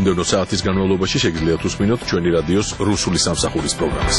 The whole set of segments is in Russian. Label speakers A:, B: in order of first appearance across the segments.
A: მომდევნო საათის განმავლობაში შეგიძლიათ უსმინოთ ჩვენი რადიოს რუსული სამსახურის პროგრამას.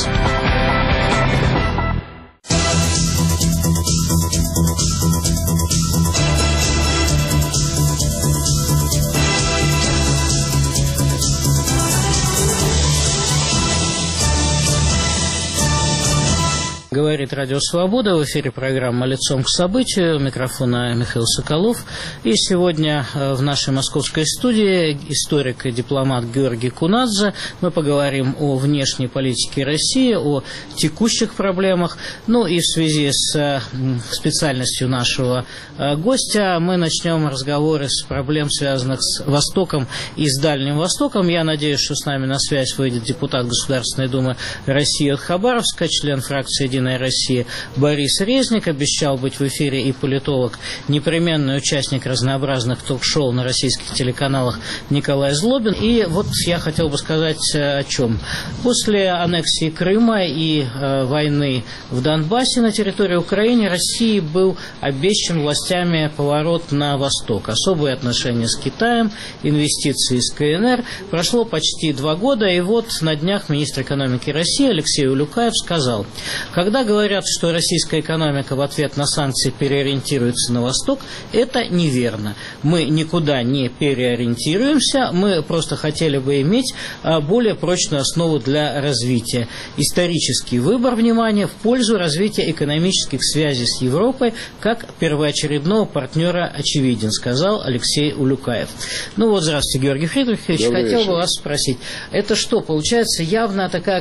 B: Говорит Радио Свобода, в эфире программа «Лицом к событию», у микрофона Михаил Соколов. И сегодня в нашей московской студии историк и дипломат Георгий Кунадзе. Мы поговорим о внешней политике России, о текущих проблемах. Ну и в связи с специальностью нашего гостя мы начнем разговоры с проблем, связанных с Востоком и с Дальним Востоком. Я надеюсь, что с нами на связь выйдет депутат Государственной Думы России от Хабаровска, член фракции «Единая Россия» Борис Резник. Обещал быть в эфире и политолог, непременный участник разнообразных ток-шоу на российских телеканалах Николай Злобин. И вот я хотел бы сказать о чем. После аннексии Крыма и войны в Донбассе на территории Украины России был обещан властями поворот на восток. Особые отношения с Китаем, инвестиции из КНР. Прошло почти 2 года, и вот на днях министр экономики России Алексей Улюкаев сказал: когда говорят, что российская экономика в ответ на санкции переориентируется на восток, это неверно. Мы никуда не переориентируемся, мы просто хотели бы иметь более прочную основу для развития. Исторический выбор внимания в пользу развития экономических связей с Европой как первоочередного партнера очевиден, сказал Алексей Улюкаев. Ну вот, здравствуйте, Георгий Фридрихович. Хотел бы вас спросить, это что, получается явно такая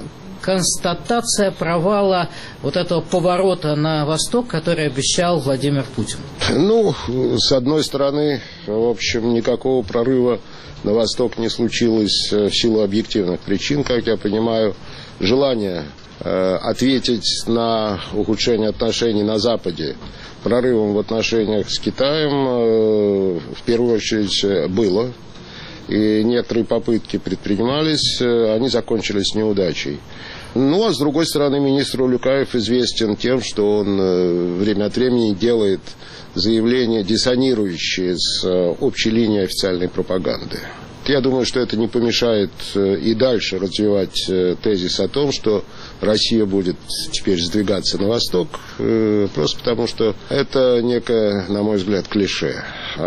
B: констатация провала вот этого поворота на восток, который обещал Владимир Путин?
C: Ну, с одной стороны, в общем, никакого прорыва на восток не случилось в силу объективных причин, как я понимаю. Желание ответить на ухудшение отношений на Западе прорывом в отношениях с Китаем в первую очередь было. И некоторые попытки предпринимались, они закончились неудачей. Ну, а с другой стороны, министр Улюкаев известен тем, что он время от времени делает заявления, диссонирующие с общей линией официальной пропаганды. Я думаю, что это не помешает и дальше развивать тезис о том, что Россия будет теперь сдвигаться на восток, просто потому что это некое, на мой взгляд, клише.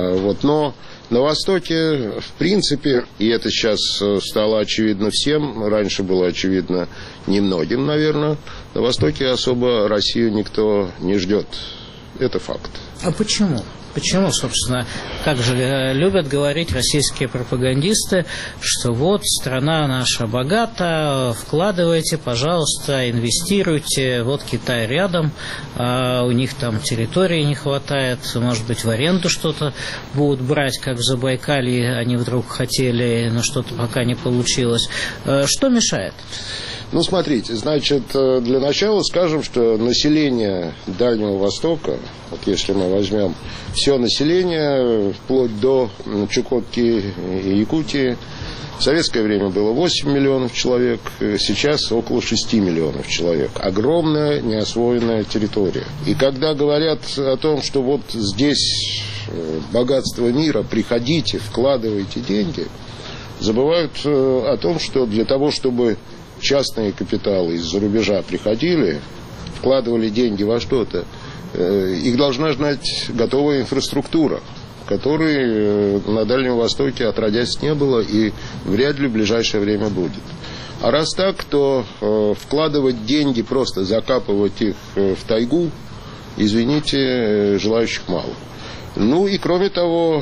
C: Но на Востоке, в принципе, и это сейчас стало очевидно всем, раньше было очевидно немногим, наверное, на Востоке особо Россию никто не ждет. Это факт.
B: А почему? Почему, собственно, как же любят говорить российские пропагандисты, что вот страна наша богата, вкладывайте, пожалуйста, инвестируйте, вот Китай рядом, у них там территории не хватает, может быть, в аренду что-то будут брать, как в Забайкалье они вдруг хотели, но что-то пока не получилось. Что мешает?
C: Ну, смотрите, значит, для начала скажем, что население Дальнего Востока, вот если мы возьмем все население, вплоть до Чукотки и Якутии, в советское время было 8 миллионов человек, сейчас около 6 миллионов человек. Огромная неосвоенная территория. И когда говорят о том, что вот здесь богатство мира, приходите, вкладывайте деньги, забывают о том, что для того, чтобы частные капиталы из-за рубежа приходили, вкладывали деньги во что-то, их должна ждать готовая инфраструктура, которой на Дальнем Востоке отродясь не было и вряд ли в ближайшее время будет. А раз так, то вкладывать деньги, просто закапывать их в тайгу, извините, желающих мало. Ну и кроме того,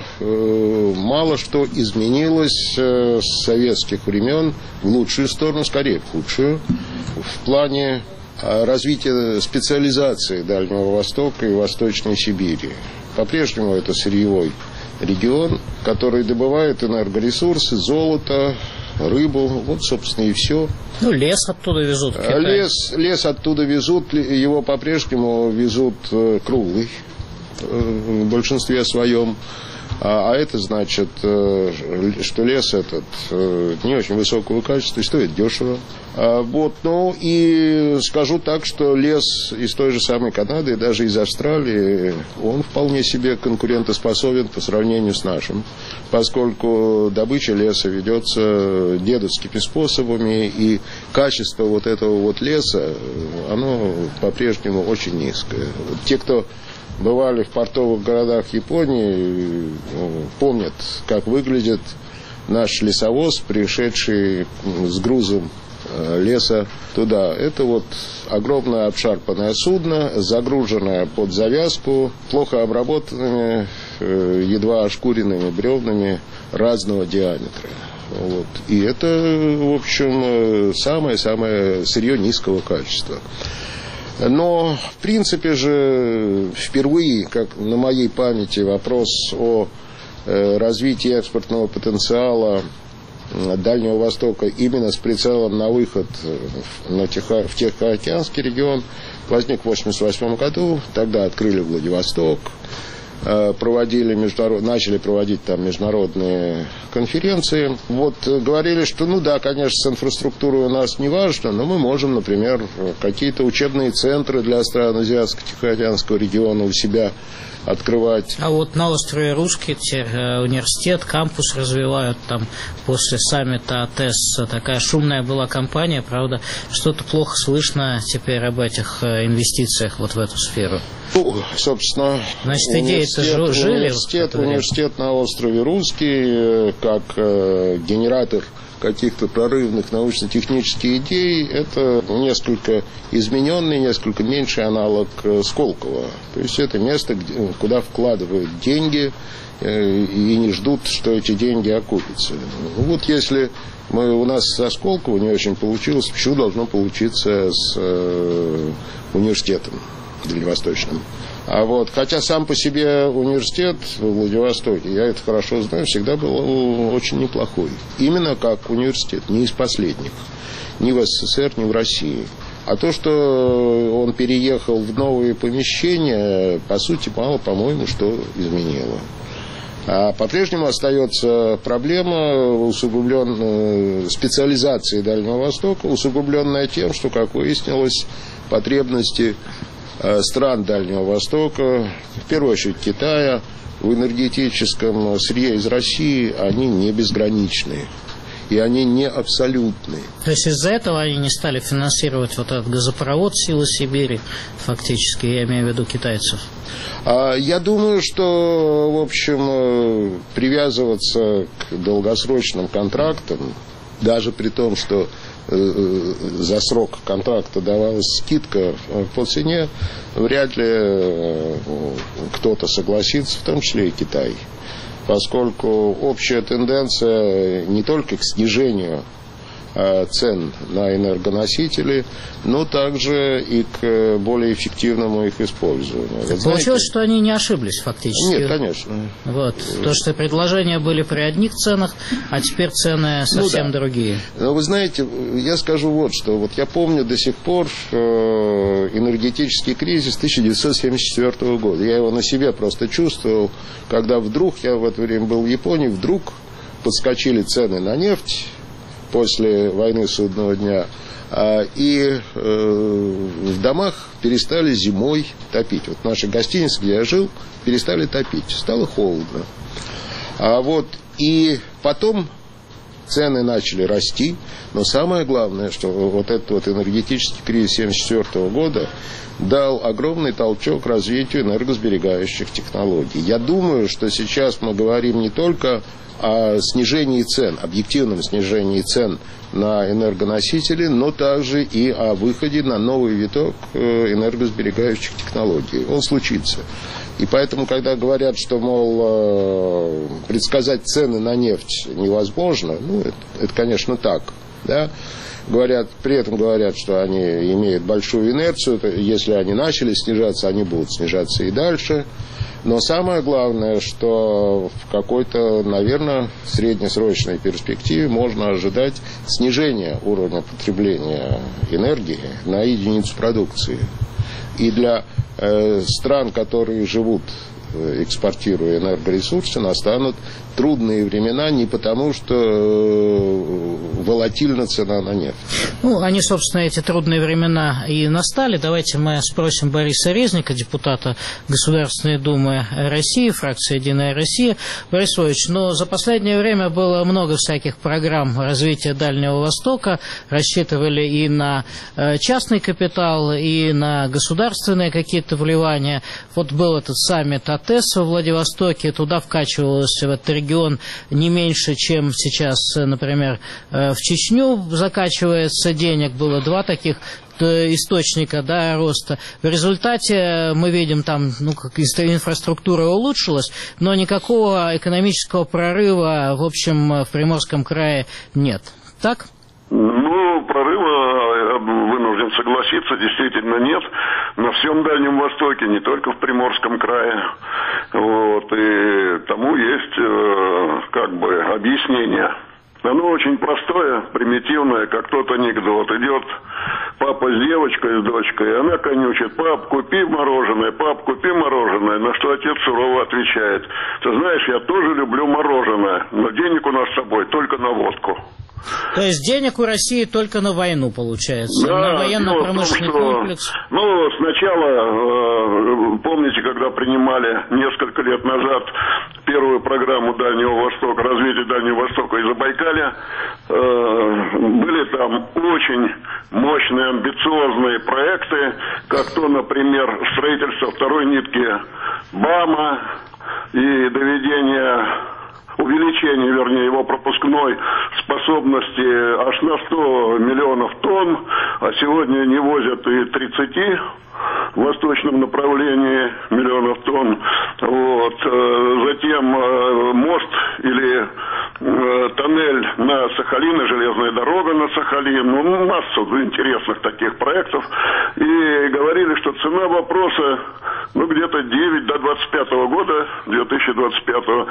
C: мало что изменилось с советских времен в лучшую сторону, скорее в худшую, в плане развития специализации Дальнего Востока и Восточной Сибири. По-прежнему это сырьевой регион, который добывает энергоресурсы, золото, рыбу, вот, собственно, и все.
B: Ну, лес оттуда везут в Китай.
C: Лес оттуда везут, его по-прежнему везут круглый. в большинстве своем. А это значит, что лес этот не очень высокого качества и стоит дешево. Ну и скажу так, что лес из той же самой Канады и даже из Австралии, он вполне себе конкурентоспособен по сравнению с нашим, поскольку добыча леса ведется дедовскими способами, и качество вот этого вот леса, оно по-прежнему очень низкое. Те, кто бывали в портовых городах Японии, помнят, как выглядит наш лесовоз, пришедший с грузом леса туда. Это вот огромное обшарпанное судно, загруженное под завязку, плохо обработанными, едва ошкуренными бревнами разного диаметра. Вот. И это, в общем, самое-самое сырье низкого качества. Но, в принципе же, впервые, как на моей памяти, вопрос о развитии экспортного потенциала Дальнего Востока именно с прицелом на выход в Тихоокеанский регион возник в 1988 году. Тогда открыли Владивосток, начали проводить там международные конференции. Вот говорили, что, ну да, конечно, с инфраструктурой у нас не важно, но мы можем, например, какие-то учебные центры для стран Азиатско-Тихоокеанского региона у себя открывать.
B: А вот на острове Русский университет, кампус развивают там после саммита АТЭС. Такая шумная была кампания, правда, что-то плохо слышно теперь об этих инвестициях вот в эту сферу.
C: Ну, собственно,
B: значит, идеи-то жили.
C: Университет на острове Русский, как генератор каких-то прорывных научно-технических идей, это несколько измененный, несколько меньший аналог Сколково. То есть это место, куда вкладывают деньги и не ждут, что эти деньги окупятся. Вот если у нас со Сколково не очень получилось, почему должно получиться с университетом дальневосточным? Хотя сам по себе университет в Владивостоке, я это хорошо знаю, всегда был очень неплохой. Именно как университет, не из последних. Ни в СССР, ни в России. А то, что он переехал в новые помещения, по сути, мало, по-моему, что изменило. А по-прежнему остается проблема специализации Дальнего Востока, усугубленная тем, что, как выяснилось, потребности стран Дальнего Востока, в первую очередь Китая, в энергетическом сырье из России, они не безграничны. И они не абсолютны.
B: То есть из-за этого они не стали финансировать вот этот газопровод «Силы Сибири», фактически, я имею в виду китайцев?
C: Я думаю, что, в общем, привязываться к долгосрочным контрактам, даже при том, что за срок контракта давалась скидка по цене, вряд ли кто-то согласится, в том числе и Китай. Поскольку общая тенденция не только к снижению цен на энергоносители, но также и к более эффективному их использованию.
B: Получилось, что они не ошиблись фактически.
C: Нет, конечно.
B: Вот. То, что предложения были при одних ценах, а теперь цены совсем другие.
C: Но вы знаете, я скажу вот что. Вот я помню до сих пор энергетический кризис 1974 года. Я его на себе просто чувствовал, когда вдруг, я в это время был в Японии, вдруг подскочили цены на нефть после войны Судного дня, и в домах перестали зимой топить. Вот наши гостиницы, где я жил, перестали топить. Стало холодно. И потом цены начали расти, но самое главное, что вот этот вот энергетический кризис 1974 года дал огромный толчок развитию энергосберегающих технологий. Я думаю, что сейчас мы говорим не только о снижении цен, объективном снижении цен на энергоносители, но также и о выходе на новый виток энергосберегающих технологий. Он случится. И поэтому, когда говорят, что, мол, предсказать цены на нефть невозможно, это конечно, так, да? При этом говорят, что они имеют большую инерцию, если они начали снижаться, они будут снижаться и дальше. Но самое главное, что в какой-то, наверное, среднесрочной перспективе можно ожидать снижения уровня потребления энергии на единицу продукции. И для стран, которые живут, экспортируя энергоресурсы, настанут трудные времена не потому, что волатильна цена на нефть.
B: Ну, они, собственно, эти трудные времена и настали. Давайте мы спросим Бориса Резника, депутата Государственной Думы России, фракции «Единая Россия». Борис Ильич, но за последнее время было много всяких программ развития Дальнего Востока. Рассчитывали и на частный капитал, и на государственные какие-то вливания. Вот был этот саммит АТЭС во Владивостоке, туда вкачивалось в этот регион не меньше, чем сейчас, например, в Чечню закачивается денег. Было два таких источника, да, роста. В результате мы видим, там инфраструктура улучшилась, но никакого экономического прорыва, в общем, в Приморском крае нет. Так?
D: Ну, прорыва, вынужден согласиться, действительно нет. На всем Дальнем Востоке, не только в Приморском крае. Вот, и тому есть, объяснение. Оно очень простое, примитивное, как тот анекдот. Идет папа с девочкой, с дочкой, и она конючит: пап, купи мороженое, пап, купи мороженое. На что отец сурово отвечает: ты знаешь, я тоже люблю мороженое, но денег у нас с собой только на водку.
B: То есть денег у России только на войну, получается,
D: да,
B: на военно-промышленный комплекс?
D: Ну, сначала, помните, когда принимали несколько лет назад первую программу Дальнего Востока, развития Дальнего Востока и Забайкалья, были там очень мощные, амбициозные проекты, как то, например, строительство второй нитки БАМа и увеличение его пропускной способности аж на 100 миллионов тонн, а сегодня не возят и 30 в восточном направлении миллионов тонн. Вот. Затем мост или тоннель на Сахалин и железная дорога на Сахалин. Ну, массу интересных таких проектов. И говорили, что цена вопроса, где-то 9 до 25 года, 2025,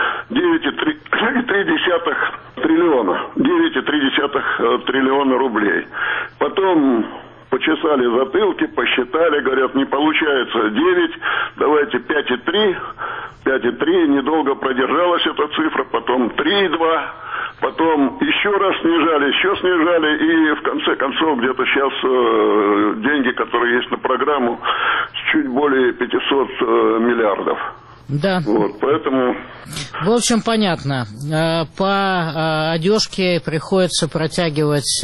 D: 9,3 триллиона. 9,3 триллиона рублей. Потом почесали затылки, посчитали, говорят, не получается 9, давайте 5,3. 5,3, недолго продержалась эта цифра, потом 3,2, потом еще раз снижали, и в конце концов где-то сейчас деньги, которые есть на программу, чуть более 500 миллиардов.
B: Да.
D: Вот, поэтому...
B: В общем, понятно. По одежке приходится протягивать,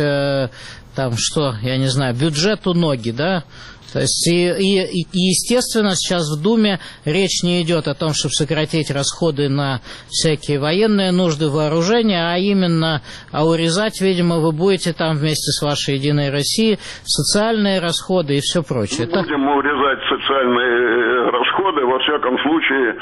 B: бюджету ноги, да? То есть, и естественно, сейчас в Думе речь не идет о том, чтобы сократить расходы на всякие военные нужды, вооружения, а именно урезать, видимо, вы будете там вместе с вашей «Единой Россией» социальные расходы и все прочее.
D: Будем урезать социальные расходы, во всяком случае,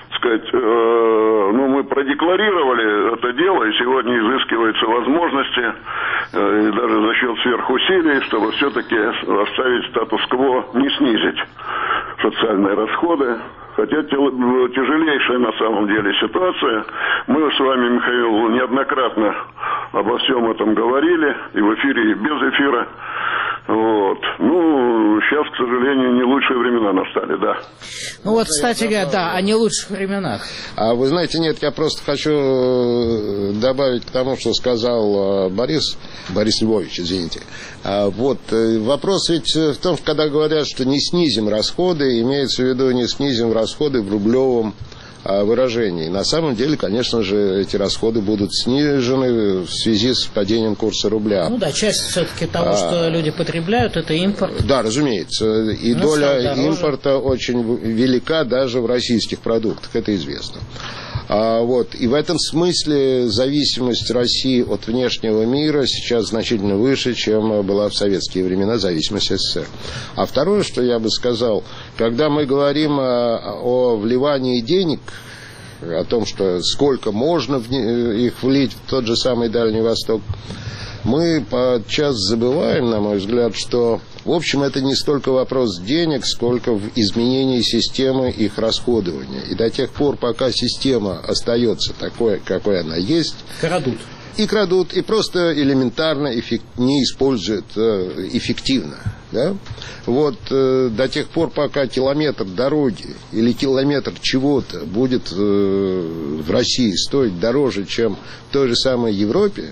D: мы продекларировали это дело, и сегодня изыскиваются возможности, и даже за счет сверхусилий, чтобы все-таки оставить статус-кво, не снизить социальные расходы. Хотя тяжелейшая на самом деле ситуация. Мы с вами, Михаил, неоднократно обо всем этом говорили, и в эфире, и без эфира. Вот. Сейчас, к сожалению, не лучшие времена настали, да.
B: Кстати говоря, да, о не лучших временах.
C: А вы знаете, нет, я просто хочу добавить к тому, что сказал Борис Львович, извините. Вопрос ведь в том, что когда говорят, что не снизим расходы, имеется в виду не снизим расходы в рублевом выражении. На самом деле, конечно же, эти расходы будут снижены в связи с падением курса рубля.
B: Часть все-таки того, что люди потребляют, это импорт.
C: Да, разумеется. И доля импорта очень велика даже в российских продуктах, это известно. И в этом смысле зависимость России от внешнего мира сейчас значительно выше, чем была в советские времена зависимость СССР. А второе, что я бы сказал, когда мы говорим о вливании денег, о том, что сколько можно их влить в тот же самый Дальний Восток, мы подчас забываем, на мой взгляд, что, в общем, это не столько вопрос денег, сколько в изменении системы их расходования. И до тех пор, пока система остается такой, какой она есть... Крадут, и просто элементарно не используют эффективно. Да? Вот до тех пор, пока километр дороги или километр чего-то будет в России стоить дороже, чем в той же самой Европе,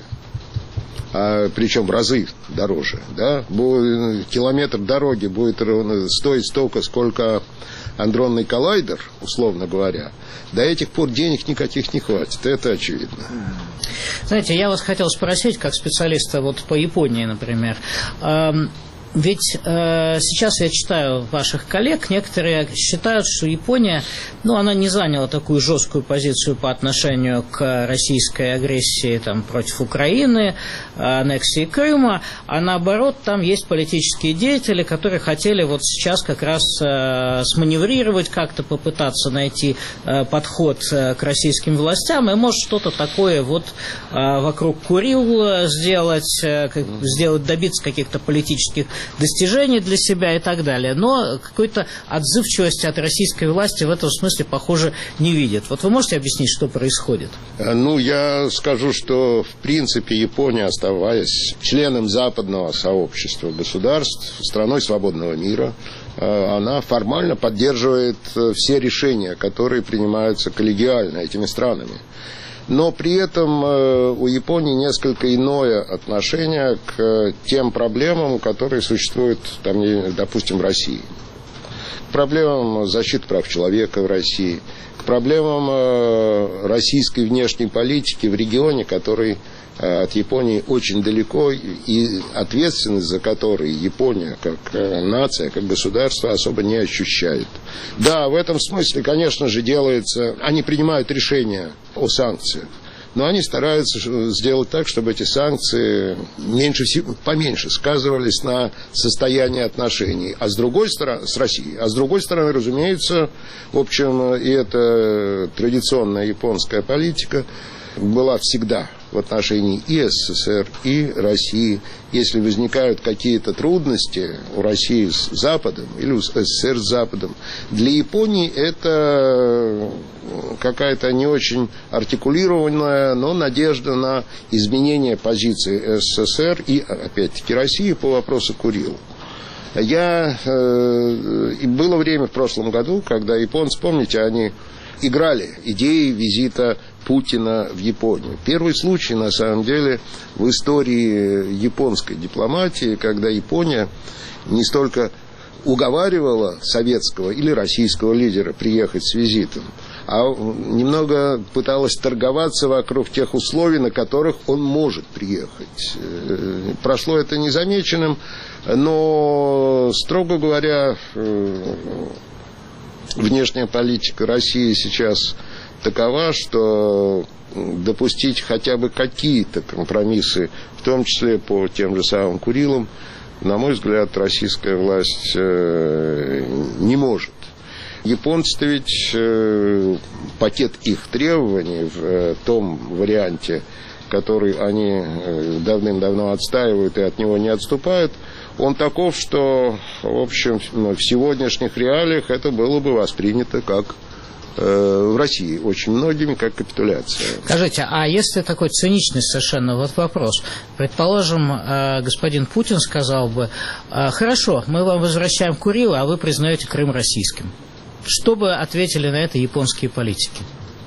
C: причем в разы дороже, да? Километр дороги будет стоить столько, сколько андронный коллайдер, условно говоря, до этих пор денег никаких не хватит, это очевидно.
B: Знаете, я вас хотел спросить, как специалиста вот по Японии, например, ведь сейчас я читаю ваших коллег, некоторые считают, что Япония, она не заняла такую жесткую позицию по отношению к российской агрессии там, против Украины, аннексии Крыма, а наоборот, там есть политические деятели, которые хотели вот сейчас как раз сманеврировать, как-то попытаться найти подход к российским властям, и может что-то такое вот вокруг Курил сделать, добиться каких-то политических достижений для себя и так далее. Но какой-то отзывчивости от российской власти в этом смысле, похоже, не видят. Вот вы можете объяснить, что происходит?
C: Я скажу, что в принципе Япония, оставаясь членом западного сообщества государств, страной свободного мира, она формально поддерживает все решения, которые принимаются коллегиально этими странами. Но при этом у Японии несколько иное отношение к тем проблемам, которые существуют, допустим, в России. К проблемам защиты прав человека в России, к проблемам российской внешней политики в регионе, который от Японии очень далеко, и ответственность за который Япония, как нация, как государство, особо не ощущает. Да, в этом смысле, конечно же, они принимают решения о санкциях, но они стараются сделать так, чтобы эти санкции поменьше сказывались на состоянии отношений с Россией. А с другой стороны, разумеется, в общем, и это традиционная японская политика была всегда в отношении и СССР, и России. Если возникают какие-то трудности у России с Западом или у СССР с Западом, для Японии это какая-то не очень артикулированная, но надежда на изменение позиции СССР и, опять-таки, России по вопросу Курил. Было время в прошлом году, когда японцы, помните, они играли идеей визита Путина в Японию. Первый случай, на самом деле, в истории японской дипломатии, когда Япония не столько уговаривала советского или российского лидера приехать с визитом, а немного пыталась торговаться вокруг тех условий, на которых он может приехать. Прошло это незамеченным, но, строго говоря, внешняя политика России сейчас такова, что допустить хотя бы какие-то компромиссы, в том числе по тем же самым Курилам, на мой взгляд, российская власть не может. Японцы-то ведь пакет их требований в том варианте, который они давным-давно отстаивают и от него не отступают, он таков, что, в общем, в сегодняшних реалиях это было бы воспринято как в России очень многими как капитуляция.
B: Скажите, а если такой циничный совершенно вопрос, предположим, господин Путин сказал бы: хорошо, мы вам возвращаем Курил, а вы признаете Крым российским. Что бы ответили на это японские политики?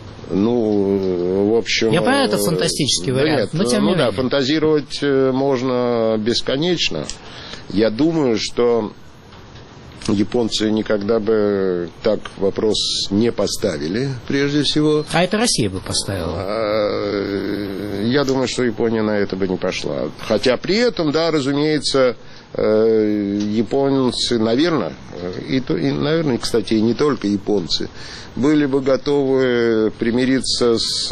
C: В общем... Я
B: понимаю, это фантастический вариант, но тем не менее.
C: Фантазировать можно бесконечно. Я думаю, что японцы никогда бы так вопрос не поставили, прежде всего.
B: А это Россия бы поставила?
C: Я думаю, что Япония на это бы не пошла. Хотя при этом, да, разумеется, японцы, наверное, наверное, кстати, и не только японцы, были бы готовы примириться с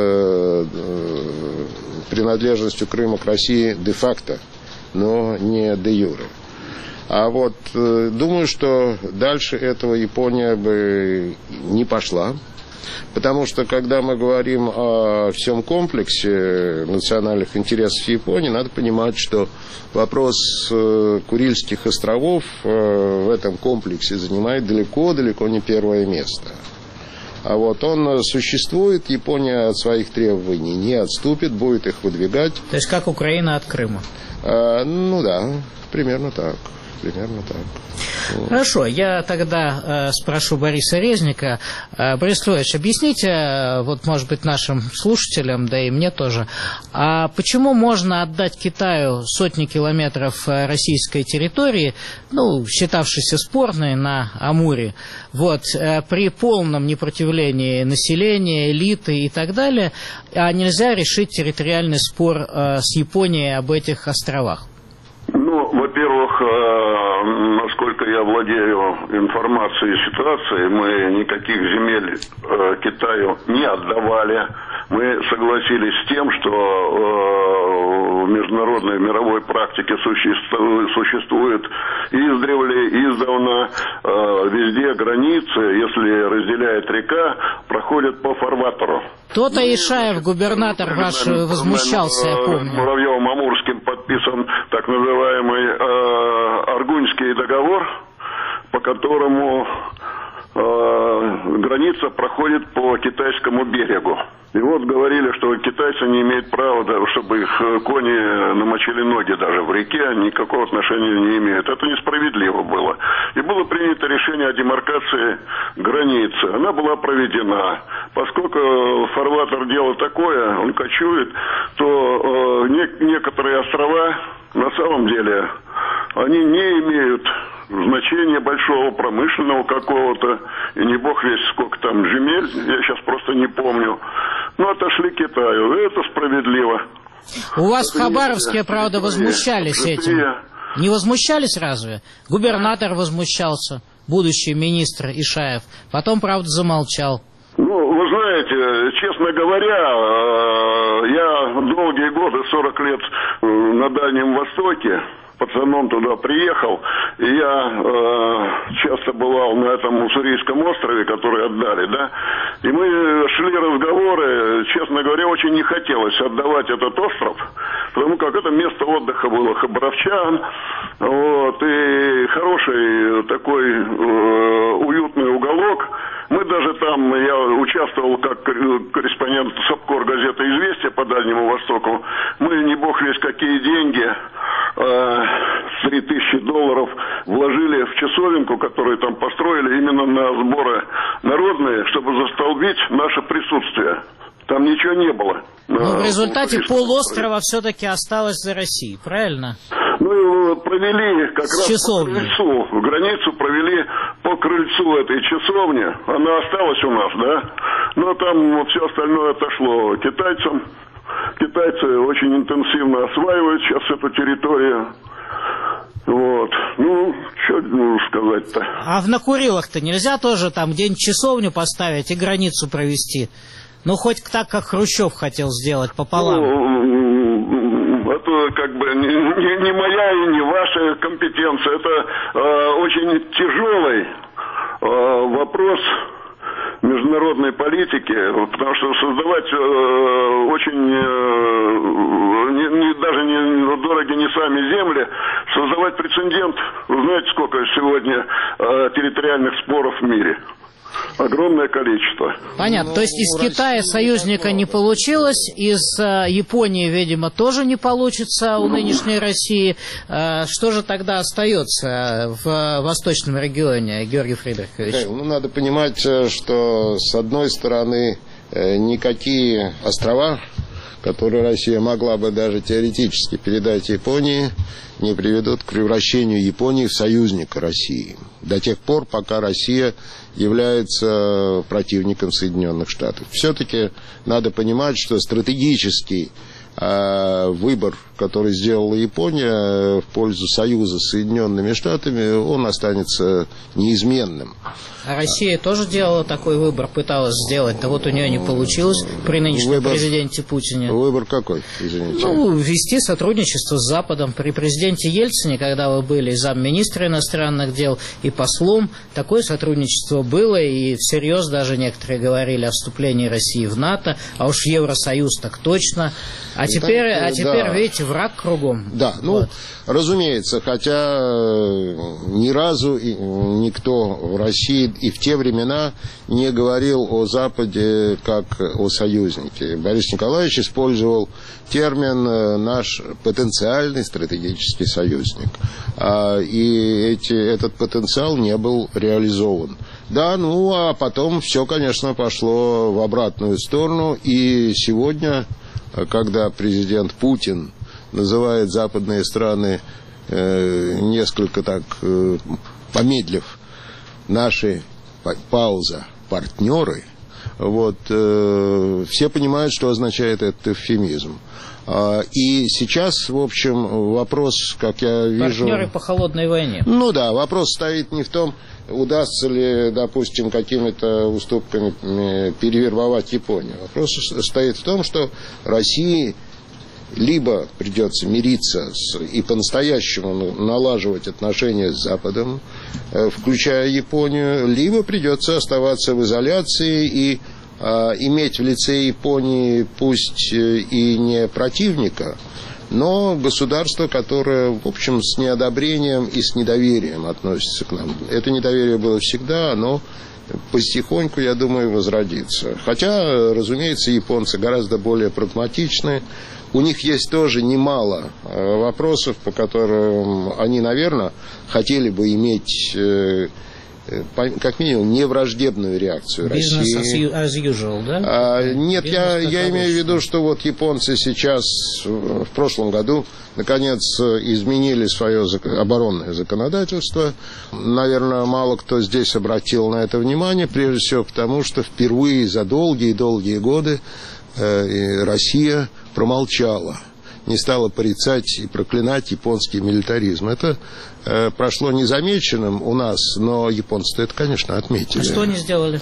C: принадлежностью Крыма к России де-факто, но не де-юре. А вот думаю, что дальше этого Япония бы не пошла, потому что, когда мы говорим о всем комплексе национальных интересов Японии, надо понимать, что вопрос Курильских островов в этом комплексе занимает далеко-далеко не первое место. А вот он существует, Япония от своих требований не отступит, будет их выдвигать.
B: То есть как Украина от Крыма?
C: Да, примерно так. примерно так.
B: Хорошо, я тогда спрошу Бориса Резника. Борис Львович, объясните, вот, может быть, нашим слушателям, да и мне тоже, а почему можно отдать Китаю сотни километров российской территории, ну, считавшейся спорной на Амуре, вот, при полном непротивлении населения, элиты и так далее, а нельзя решить территориальный спор с Японией об этих островах?
D: Ну, во-первых, насколько я владею информацией и ситуацией, мы никаких земель Китаю не отдавали. Мы согласились с тем, что в международной мировой практике существует издревле, издавна, везде границы, если разделяет река, проходят по фарватеру.
B: То-то Ишаев, губернатор ваш, возмущался, я помню.
D: Муравьевым-Амурским подписан так называемый Аргунский договор, по которому граница проходит по китайскому берегу. И вот говорили, что китайцы не имеют права, чтобы их кони намочили ноги даже в реке, никакого отношения не имеют. Это несправедливо было. И было принято решение о демаркации границы. Она была проведена. Поскольку фарватер дело такое, он кочует, то некоторые острова на самом деле они не имеют значения большого, промышленного какого-то, и не бог весть сколько там земель, я сейчас просто не помню, но отошли к Китаю, и это справедливо.
B: У вас в Хабаровске, правда, возмущались этим. Не возмущались разве? Губернатор возмущался, будущий министр Ишаев, потом, правда, замолчал.
D: Ну, вы знаете, честно говоря, я долгие годы, 40 лет на Дальнем Востоке, пацаном туда приехал, и я часто бывал на этом Уссурийском острове, который отдали, да, и мы шли разговоры, честно говоря, очень не хотелось отдавать этот остров, потому как это место отдыха было хабаровчан, вот, и хороший такой уютный уголок. Мы даже там, я участвовал как корреспондент СОПКОР газеты «Известия» по Дальнему Востоку. Мы, не бог весть какие деньги, $3000 вложили в часовенку, которую там построили именно на сборы народные, чтобы застолбить наше присутствие. Там ничего не было.
B: Но в результате полуострова все-таки осталось за Россией, правильно?
D: Ну, провели как раз
B: часовни.
D: по крыльцу, границу провели по крыльцу этой часовни. Она осталась у нас, да? Но там вот все остальное отошло китайцам. Китайцы очень интенсивно осваивают сейчас эту территорию. Вот. Ну, что сказать-то.
B: А в Накурилах-то нельзя тоже там где-нибудь часовню поставить и границу провести? Ну, хоть так, как Хрущев хотел сделать, пополам.
D: Ну, это как бы не моя и не ваша компетенция. Это очень тяжелый вопрос международной политики, потому что создавать очень даже не дороги не сами земли, создавать прецедент, вы знаете, сколько сегодня территориальных споров в мире? Огромное количество.
B: Понятно. То есть из Китая союзника не получилось, из Японии, видимо, тоже не получится у нынешней России. Что же тогда остается в восточном регионе, Георгий Фридрихович?
C: Ну, надо понимать, что с одной стороны никакие острова, которые Россия могла бы даже теоретически передать Японии, не приведут к превращению Японии в союзника России. До тех пор, пока Россия является противником Соединенных Штатов. Все-таки надо понимать, что стратегический выбор, который сделала Япония в пользу союза с Соединенными Штатами, он останется неизменным.
B: А Россия тоже делала такой выбор, пыталась сделать, да вот у нее не получилось при нынешнем президенте Путине.
C: Выбор какой, извините?
B: Ну, вести сотрудничество с Западом. При президенте Ельцине, когда вы были замминистра иностранных дел и послом, такое сотрудничество было, и всерьез даже некоторые говорили о вступлении России в НАТО, а уж в Евросоюз так точно. А теперь, видите, враг кругом.
C: Да, ну, вот. Разумеется, хотя ни разу никто в России и в те времена не говорил о Западе как о союзнике. Борис Николаевич использовал термин «наш потенциальный стратегический союзник». И этот потенциал не был реализован. Да, ну, а потом все, конечно, пошло в обратную сторону. И сегодня, когда президент Путин называет западные страны, несколько так помедлив, наши партнеры, вот, все понимают, что означает этот эвфемизм. И сейчас, в общем, вопрос, как я вижу...
B: Партнеры по холодной войне.
C: Ну да, вопрос стоит не в том, удастся ли, допустим, какими-то уступками перевербовать Японию. Вопрос стоит в том, что России либо придется мириться и по-настоящему налаживать отношения с Западом, включая Японию, либо придется оставаться в изоляции и иметь в лице Японии пусть и не противника, но государство, которое, в общем, с неодобрением и с недоверием относится к нам. Это недоверие было всегда, оно потихоньку, я думаю, возродится. Хотя, разумеется, японцы гораздо более прагматичны. У них есть тоже немало вопросов, по которым они, наверное, хотели бы иметь, как минимум, невраждебную реакцию России.
B: Business as usual, да?
C: Нет, я имею в виду, что вот японцы сейчас, в прошлом году, наконец, изменили свое оборонное законодательство. Наверное, мало кто здесь обратил на это внимание, прежде всего потому, что впервые за долгие годы Россия промолчала, не стала порицать и проклинать японский милитаризм. Это прошло незамеченным у нас, но японцы это, конечно, отметили.
B: А что они сделали?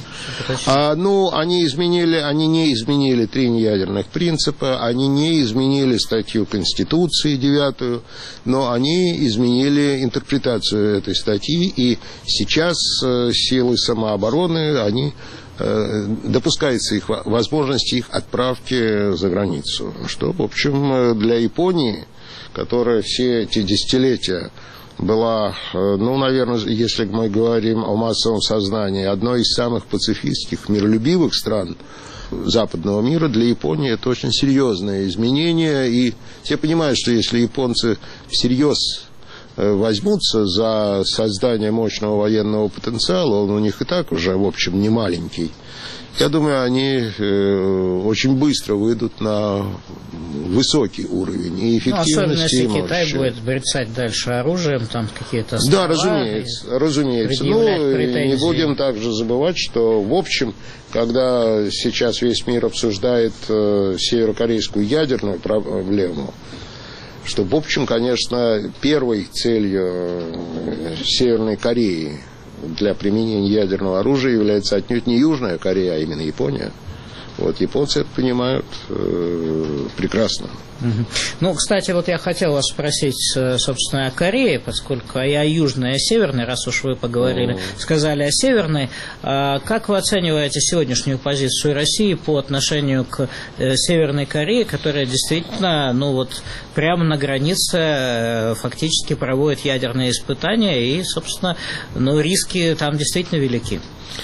C: Они не изменили 3 неядерных принципа, они не изменили статью Конституции 9, но они изменили интерпретацию этой статьи, и сейчас силы самообороны, они допускается их возможность их отправки за границу, что, в общем, для Японии, которая все эти десятилетия была, наверное, если мы говорим о массовом сознании, одной из самых пацифистских, миролюбивых стран западного мира, для Японии это очень серьезное изменение, и все понимают, что если японцы всерьез возьмутся за создание мощного военного потенциала, он у них и так уже, в общем, не маленький. Я думаю, они очень быстро выйдут на высокий уровень и эффективности,
B: особенно если
C: и мощи.
B: Китай будет брецать дальше оружием, там какие-то
C: острова. Да, разумеется. Не будем также забывать, что, в общем, когда сейчас весь мир обсуждает северокорейскую ядерную проблему, что, в общем, конечно, первой целью Северной Кореи для применения ядерного оружия является отнюдь не Южная Корея, а именно Япония. Вот японцы это понимают прекрасно.
B: Ну, кстати, вот я хотел вас спросить, собственно, о Корее, поскольку и о Южной, и о Северной, раз уж вы поговорили, сказали о Северной. Как вы оцениваете сегодняшнюю позицию России по отношению к Северной Корее, которая действительно, прямо на границе фактически проводит ядерные испытания, и, собственно, риски там действительно велики?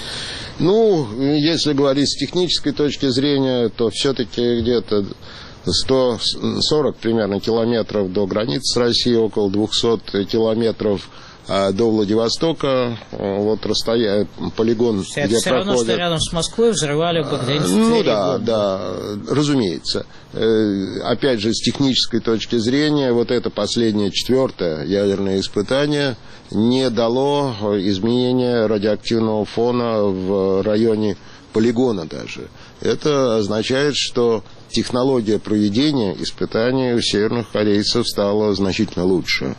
C: Если говорить с технической точки зрения, то все-таки где-то 140 примерно километров до границы с Россией, около 200 километров до Владивостока, вот расстояние, полигон,
B: это где все равно, что рядом с Москвой взрывали бы где-нибудь.
C: Да, разумеется. Опять же, с технической точки зрения, вот это последнее 4-е ядерное испытание не дало изменения радиоактивного фона в районе полигона даже. Это означает, что технология проведения испытаний у северных корейцев стала значительно лучше.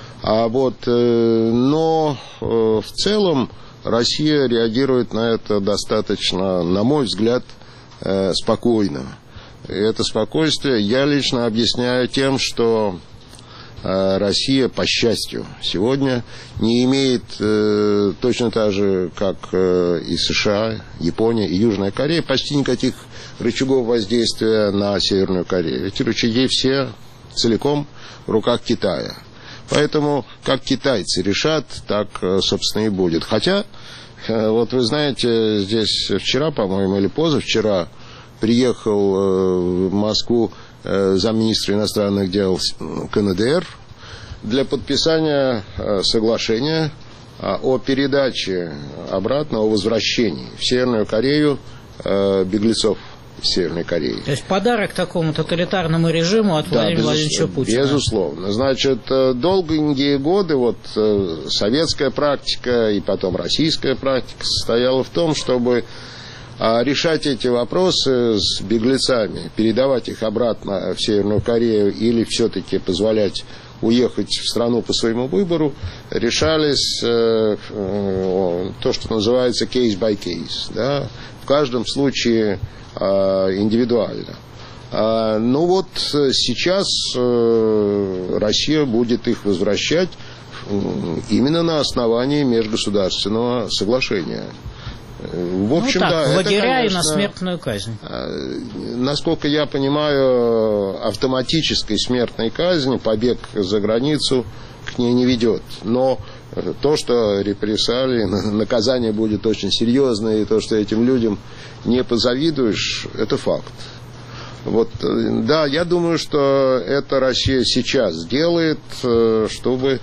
C: Но в целом Россия реагирует на это достаточно, на мой взгляд, спокойно. И это спокойствие я лично объясняю тем, что Россия, по счастью, сегодня не имеет точно так же, как и США, Япония и Южная Корея, почти никаких рычагов воздействия на Северную Корею. Эти рычаги все целиком в руках Китая. Поэтому, как китайцы решат, так, собственно, и будет. Хотя, вот вы знаете, здесь вчера, по-моему, или позавчера приехал в Москву замминистра иностранных дел КНДР для подписания соглашения о передаче обратно, о возвращении в Северную Корею беглецов из Северной Кореи.
B: То есть подарок такому тоталитарному режиму от Владимира Владимировича Путина.
C: Безусловно. Значит, долгие годы вот советская практика и потом российская практика состояла в том, чтобы решать эти вопросы с беглецами, передавать их обратно в Северную Корею или все-таки позволять уехать в страну по своему выбору, решались то, что называется case by case, да, в каждом случае индивидуально. Ну вот сейчас Россия будет их возвращать именно на основании межгосударственного соглашения. В общем,
B: ну, так,
C: да,
B: в лагеря, это, конечно, и на смертную казнь.
C: Насколько я понимаю, автоматической смертной казни, побег за границу к ней не ведет. Но то, что репрессалии, наказание будет очень серьезное, и то, что этим людям не позавидуешь, это факт. Вот, да, я думаю, что это Россия сейчас делает, чтобы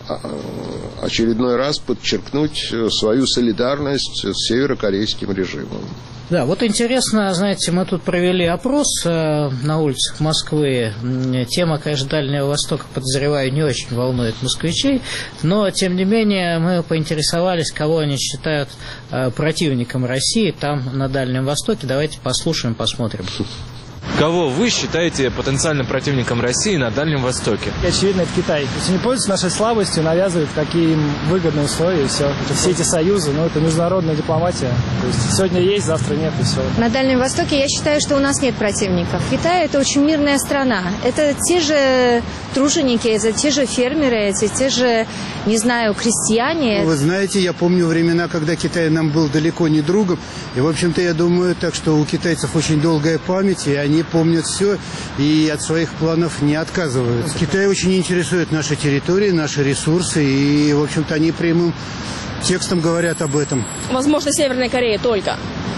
C: очередной раз подчеркнуть свою солидарность с северокорейским режимом.
B: Да, вот интересно, знаете, мы тут провели опрос на улицах Москвы. Тема, конечно, Дальнего Востока, подозреваю, не очень волнует москвичей, но, тем не менее, мы поинтересовались, кого они считают противником России там, на Дальнем Востоке. Давайте послушаем, посмотрим.
E: Кого вы считаете потенциальным противником России на Дальнем Востоке?
F: Очевидно, это Китай. То есть они пользуются нашей слабостью, навязывают, какие им выгодные условия, и все. Все эти союзы, это международная дипломатия. То есть сегодня есть, завтра нет, и все.
G: На Дальнем Востоке я считаю, что у нас нет противников. Китай – это очень мирная страна. Это те же труженики, это те же фермеры, это те же, не знаю, крестьяне.
H: Вы знаете, я помню времена, когда Китай нам был далеко не другом. И, в общем-то, я думаю так, что у китайцев очень долгая память, и они помнят все и от своих планов не отказываются. Китай очень интересует наши территории, наши ресурсы, и, в общем-то, они прямым текстом говорят об этом.
I: Возможно, Северная Корея только.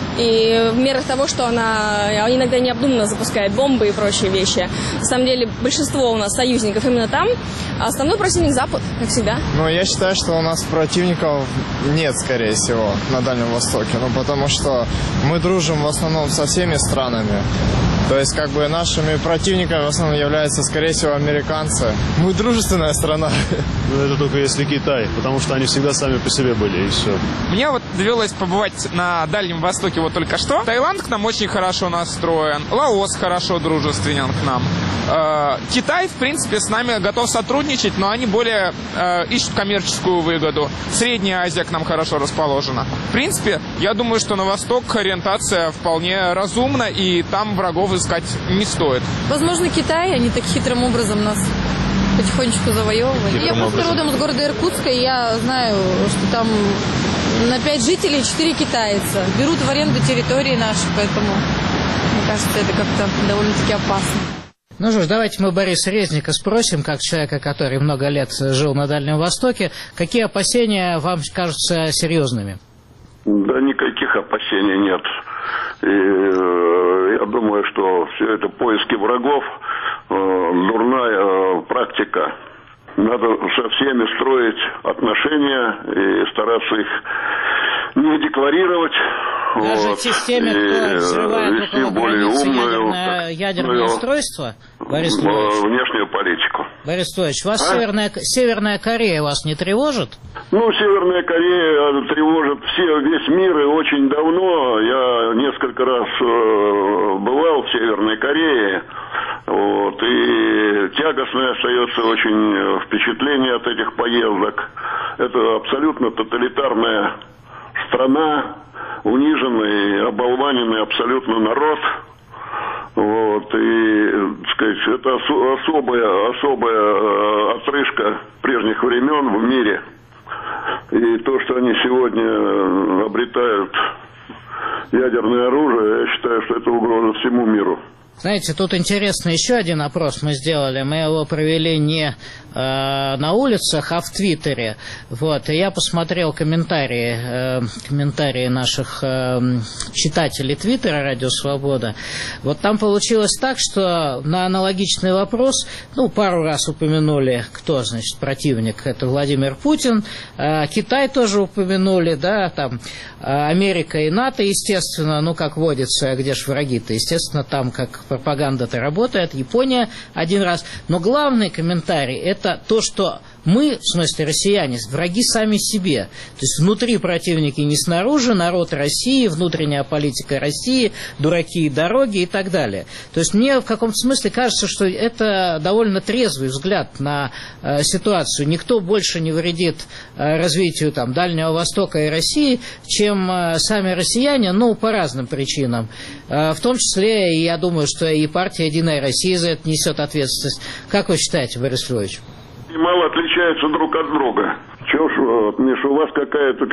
I: И в мерах того, что она иногда необдуманно запускает бомбы и прочие вещи. На самом деле, большинство у нас союзников именно там, а основной противник Запад, как всегда.
J: Я считаю, что у нас противников нет, скорее всего, на Дальнем Востоке. Потому что мы дружим в основном со всеми странами. То есть, нашими противниками в основном являются, скорее всего, американцы. Мы дружественная страна.
K: Это только если Китай, потому что они всегда сами по себе были, и все.
L: Мне довелось побывать на Дальнем Востоке только что. Таиланд к нам очень хорошо настроен. Лаос хорошо дружественен к нам. Китай, в принципе, с нами готов сотрудничать, но они более ищут коммерческую выгоду. Средняя Азия к нам хорошо расположена. В принципе, я думаю, что на восток ориентация вполне разумна, и там врагов искать не стоит.
M: Возможно, Китай, они так хитрым образом нас потихонечку завоевывают. Я просто родом с города Иркутска, и я знаю, что там на 5 жителей 4 китайца. Берут в аренду территории наши, поэтому, мне кажется, это как-то довольно-таки опасно.
B: Ну что ж, давайте мы Бориса Резника спросим, как человека, который много лет жил на Дальнем Востоке, какие опасения вам кажутся серьезными?
D: Да никаких опасений нет. И я думаю, что все это поиски врагов, дурная практика. Надо со всеми строить отношения и стараться их не декларировать.
B: Даже с теми, кто взрывает около границы ядерное устройство, Борис Львович?
D: Внешнюю политику.
B: Борис Львович, вас Северная Корея вас не тревожит?
D: Северная Корея тревожит весь мир, и очень давно. Я несколько раз бывал в Северной Корее. И тягостное остается очень впечатление от этих поездок. Это абсолютно тоталитарная страна, униженный, оболваненный абсолютно народ. И, так сказать, это особая отрыжка прежних времен в мире. И то, что они сегодня обретают ядерное оружие, я считаю, что это угроза всему миру.
B: Знаете, тут интересно еще один опрос мы сделали. Мы его провели не на улицах, а в Твиттере. Вот. И я посмотрел комментарии наших читателей Твиттера «Радио Свобода». Вот там получилось так, что на аналогичный вопрос, пару раз упомянули, кто, значит, противник. Это Владимир Путин. Китай тоже упомянули, да, там Америка и НАТО, естественно, как водится, где ж враги-то? Естественно, там как пропаганда-то работает. Япония один раз. Но главный комментарий – это то, что мы, в смысле россияне, враги сами себе. То есть внутри противники не снаружи, народ России, внутренняя политика России, дураки и дороги и так далее. То есть мне в каком-то смысле кажется, что это довольно трезвый взгляд на ситуацию. Никто больше не вредит развитию Дальнего Востока и России, чем сами россияне, по разным причинам. В том числе, я думаю, что и партия «Единая Россия» за это несет ответственность. Как вы считаете, Борис Львович?
D: И мало отличаются друг от друга. Чего ж, Миша, у вас какое-то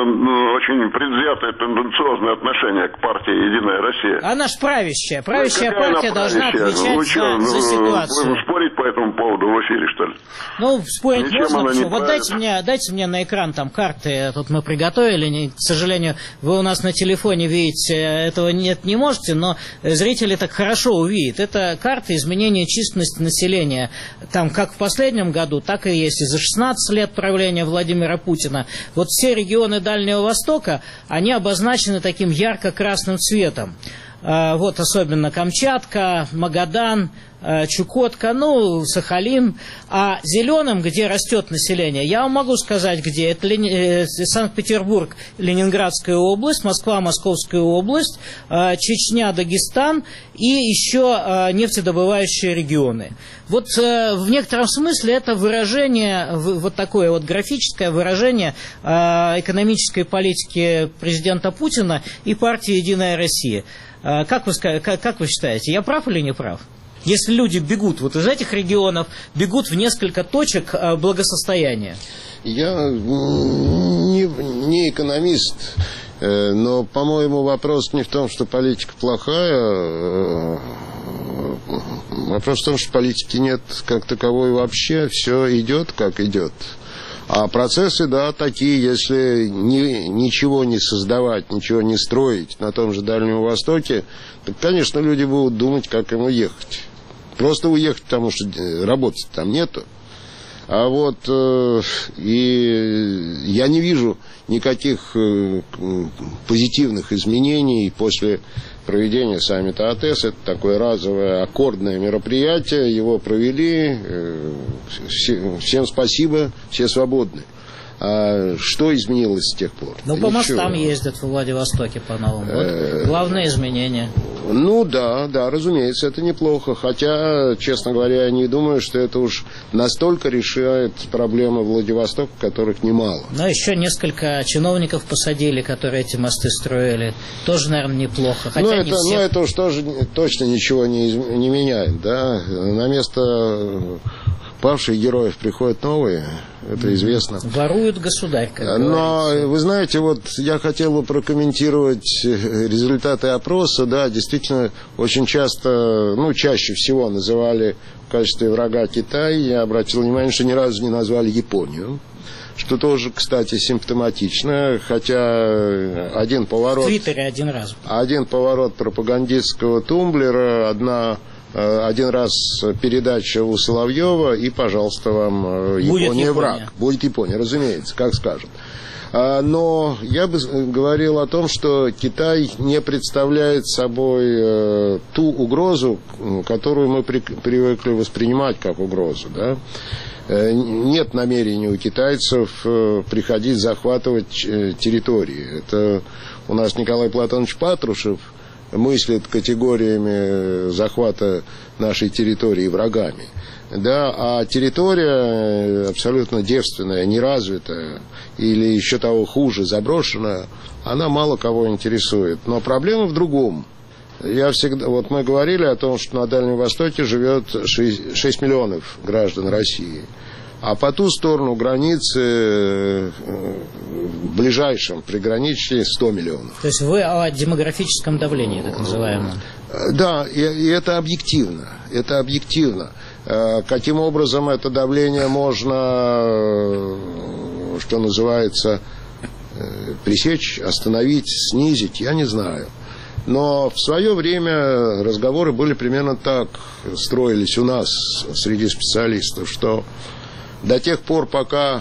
D: очень предвзятое, тенденциозное отношение к партии «Единая Россия».
B: Она ж правящая. Правящая партия должна отвечать за ситуацию.
D: Вы спорить по этому поводу в эфире, что ли?
B: Спорить можно. Вот дайте мне на экран карты. Тут мы приготовили. К сожалению, вы у нас на телефоне видите, этого не можете, но зрители так хорошо увидят. Это карта изменения численности населения. Там как в последнем году, так и есть и за 16 лет правления Владимира Путина. Вот все регионы Дальнего Востока, они обозначены таким ярко-красным цветом. Вот особенно Камчатка, Магадан, Чукотка, Сахалин. А зеленым, где растет население, я вам могу сказать, где. Это Санкт-Петербург, Ленинградская область, Москва, Московская область, Чечня, Дагестан и еще нефтедобывающие регионы. Вот в некотором смысле это выражение, вот такое вот графическое выражение экономической политики президента Путина и партии «Единая Россия». Как вы считаете, я прав или не прав? Если люди бегут из этих регионов, бегут в несколько точек благосостояния.
C: Я не экономист, но, по-моему, вопрос не в том, что политика плохая. Вопрос в том, что политики нет как таковой вообще. Все идет, как идет. А процессы, да, такие, если ничего не создавать, ничего не строить на том же Дальнем Востоке, то, конечно, люди будут думать, как им уехать. Просто уехать, потому что работы там нету. А и я не вижу никаких позитивных изменений после проведения саммита АТЭС. Это такое разовое аккордное мероприятие. Его провели. Всем спасибо, все свободны. А что изменилось с тех пор?
B: По мостам ездят в Владивостоке по-новому. Вот главное изменение.
C: Да, разумеется, это неплохо. Хотя, честно говоря, я не думаю, что это уж настолько решает проблемы Владивостока, которых немало.
B: Но еще несколько чиновников посадили, которые эти мосты строили. Тоже, наверное, неплохо. Хотя
C: это уж тоже точно ничего не меняет. Да? На место павших героев приходят новые, это известно.
B: Воруют государь, как говорится.
C: Но, вы знаете, я хотел бы прокомментировать результаты опроса. Да, действительно, очень часто, чаще всего называли в качестве врага Китай. Я обратил внимание, что ни разу не назвали Японию. Что тоже, кстати, симптоматично, хотя один поворот...
B: В Твиттере один раз.
C: Один поворот пропагандистского тумблера, один раз передача у Соловьева, и, пожалуйста, вам Япония враг. Будет Япония, разумеется, как скажут. Но я бы говорил о том, что Китай не представляет собой ту угрозу, которую мы привыкли воспринимать как угрозу. Да? Нет намерения у китайцев приходить захватывать территории. Это у нас Николай Платонович Патрушев мыслит категориями захвата нашей территории врагами. Да, а территория абсолютно девственная, неразвитая или еще того хуже, заброшенная, она мало кого интересует. Но проблема в другом. Мы говорили о том, что на Дальнем Востоке живет 6 миллионов граждан России. А по ту сторону границы, в ближайшем приграничье, 100 миллионов.
B: То есть вы о демографическом давлении, так называемом?
C: Да, и это объективно. Это объективно. Каким образом это давление можно, что называется, пресечь, остановить, снизить, я не знаю. Но в свое время разговоры были примерно так, строились у нас среди специалистов, что до тех пор, пока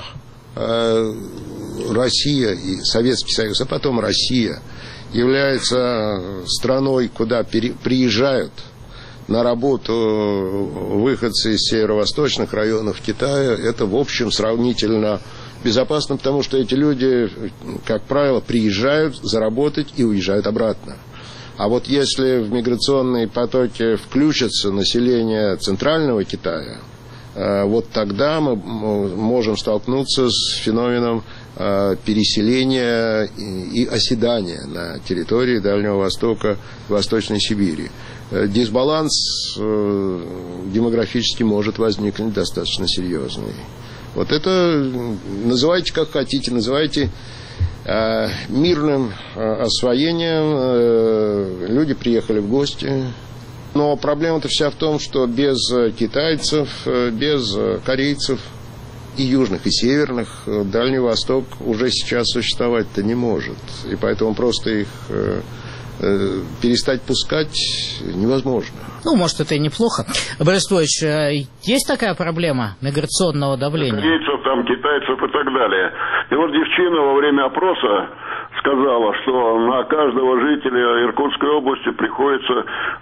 C: Россия и Советский Союз, а потом Россия является страной, куда приезжают на работу выходцы из северо-восточных районов Китая, это, в общем, сравнительно безопасно, потому что эти люди, как правило, приезжают заработать и уезжают обратно. А вот если в миграционные потоки включится население центрального Китая, вот тогда мы можем столкнуться с феноменом переселения и оседания на территории Дальнего Востока, Восточной Сибири. Дисбаланс демографически может возникнуть достаточно серьезный. Вот это называйте как хотите, называйте мирным освоением. Люди приехали в гости. Но проблема-то вся в том, что без китайцев, без корейцев и южных, и северных Дальний Восток уже сейчас существовать-то не может. И поэтому просто их перестать пускать невозможно.
B: Ну, может, это и неплохо. Борис Львович, есть такая проблема миграционного давления?
D: Корейцев, там, китайцев и так далее. И вот девчина во время опроса сказала, что на каждого жителя Иркутской области приходится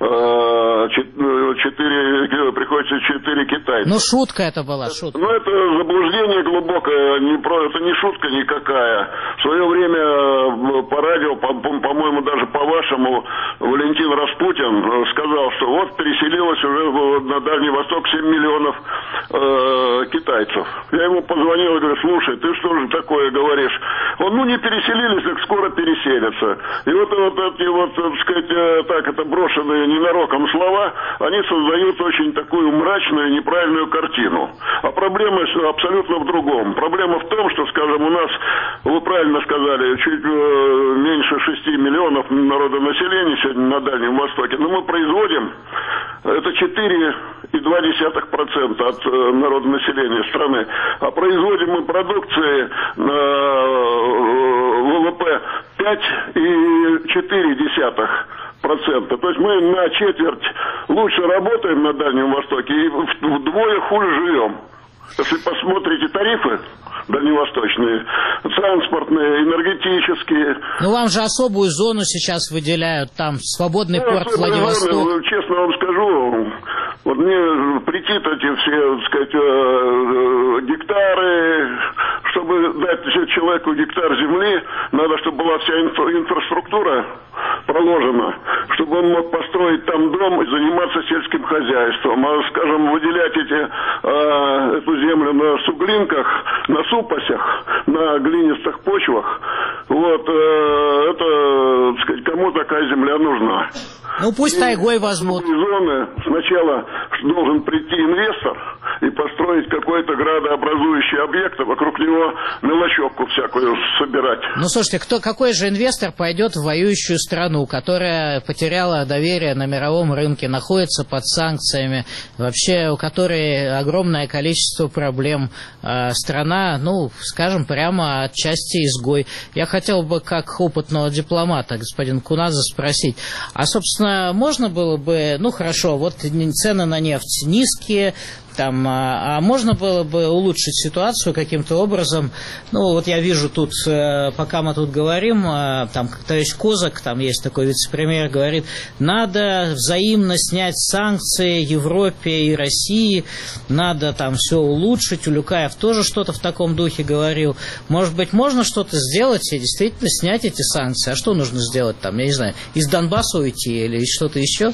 D: 4 китайца.
B: Ну, шутка это была, шутка.
D: Ну, это заблуждение глубокое, это не шутка никакая. В свое время по радио, по-моему, даже по-вашему, Валентин Распутин сказал, что вот переселилось уже на Дальний Восток 7 миллионов китайцев. Я ему позвонил и говорю: слушай, ты что же такое говоришь? Он, не переселились, так скоро переселятся. И вот эти так сказать, это брошенные ненароком слова, они создают очень такую мрачную, неправильную картину. А проблема абсолютно в другом. Проблема в том, что, скажем, у нас, вы правильно сказали, чуть меньше 6 миллионов народонаселения сегодня на Дальнем Востоке, но мы производим, это 4,2% от народонаселения страны, а производим мы продукции на ВВП 5,4%. То есть мы на четверть лучше работаем на Дальнем Востоке и вдвое хуже живем. Если посмотрите тарифы дальневосточные, транспортные, энергетические.
B: Ну, вам же особую зону сейчас выделяют, там свободный порт Владивосток.
D: Честно вам скажу, вот мне претит эти все, так сказать, гектары. Чтобы дать человеку гектар земли, надо, чтобы была вся инфраструктура проложена, чтобы он мог построить там дом и заниматься сельским хозяйством. А, скажем, выделять эту землю на суглинках, на супасях, на глинистых почвах, вот, это, так сказать, кому такая земля нужна?
B: Ну, пусть тайгой возьмут.
D: Зоны сначала должен прийти инвестор и построить какой-то градообразующий объект, а вокруг него мелочевку всякую собирать.
B: Ну, слушайте, какой же инвестор пойдет в воюющую страну, которая потеряла доверие на мировом рынке, находится под санкциями, вообще у которой огромное количество проблем, страна, скажем прямо, отчасти изгой. Я хотел бы, как опытного дипломата, господин Кунадзе, спросить, а, собственно, можно было бы, хорошо, вот цены на нефть низкие, а можно было бы улучшить ситуацию каким-то образом? Вот я вижу тут, пока мы тут говорим, товарищ Козак, там есть такой вице-премьер, говорит, надо взаимно снять санкции Европе и России, надо там все улучшить. Улюкаев тоже что-то в таком духе говорил. Может быть, можно что-то сделать и действительно снять эти санкции? А что нужно сделать там, я не знаю, из Донбасса уйти или что-то еще?